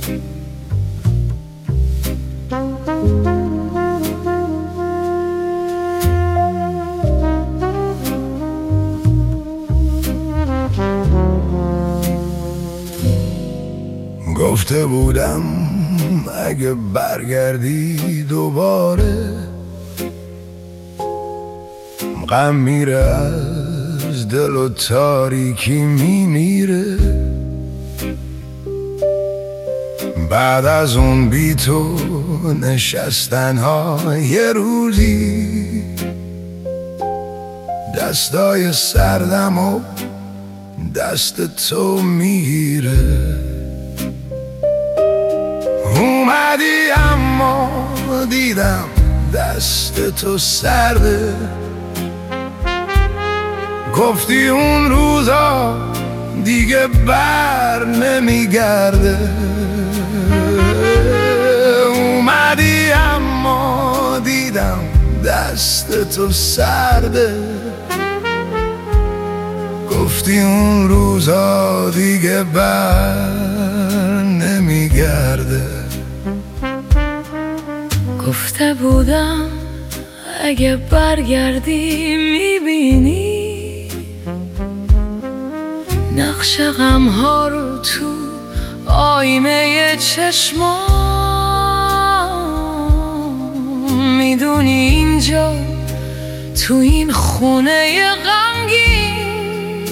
گفته بودم اگه برگردی دوباره غم میره از دل و تاریکی میمیره. بعد از اون بی تو نشستن ها یه روزی دستای سردم و دست تو میگیره. اومدی اما دیدم دست تو سرده، گفتی اون روزا دیگه بر نمیگرده. اومدی اما دیدم دست تو سرده، گفتی اون روزا دیگه بر نمیگرده. گفته بودم اگه برگردی میبینی نقش غمها رو تو آینه چشمام. میدونی اینجا تو این خونه غمگین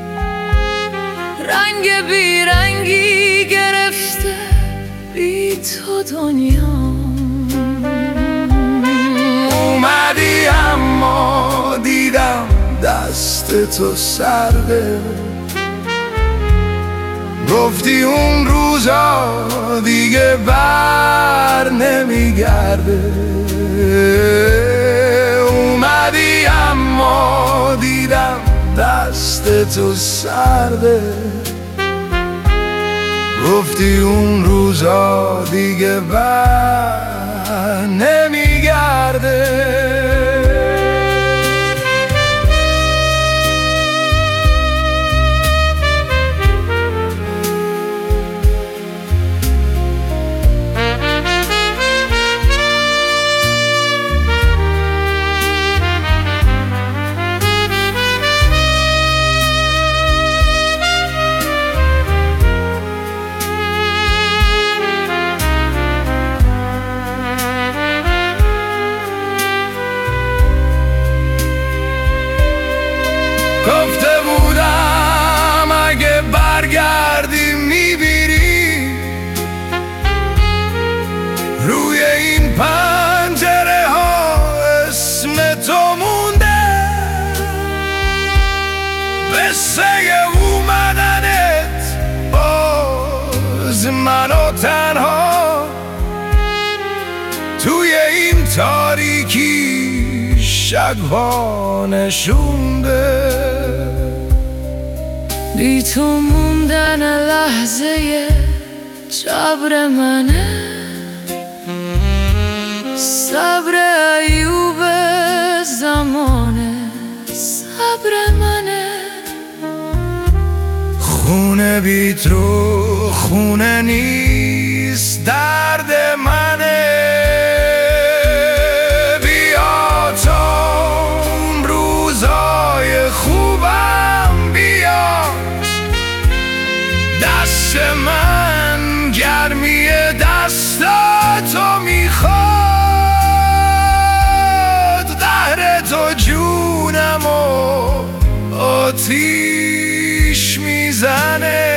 رنگ بیرنگی گرفته بی تو دنیا. اومدی اما دیدم دست تو سرده، گفتی اون روزا دیگه بر نمیگرده. اومدی اما دیدم دست تو سرده، گفتی اون روزا دیگه بر نمیگرده. گفته بودم اگه برگردی میبینی روی این پنجره ها اسم تو مونده، قصه اومدنت باز منو تنها توی این تاریکی شگوا نشونده. بی تو موندن لحظه جبر منه، صبر ایوب زمانه صبر منه. خونه بی تو خونه نیست درد منه. بیا تا اون روزای خوبم بیا، دست من گرمی دست تو میخواد، قهر تو جونم و آتیش میزنه.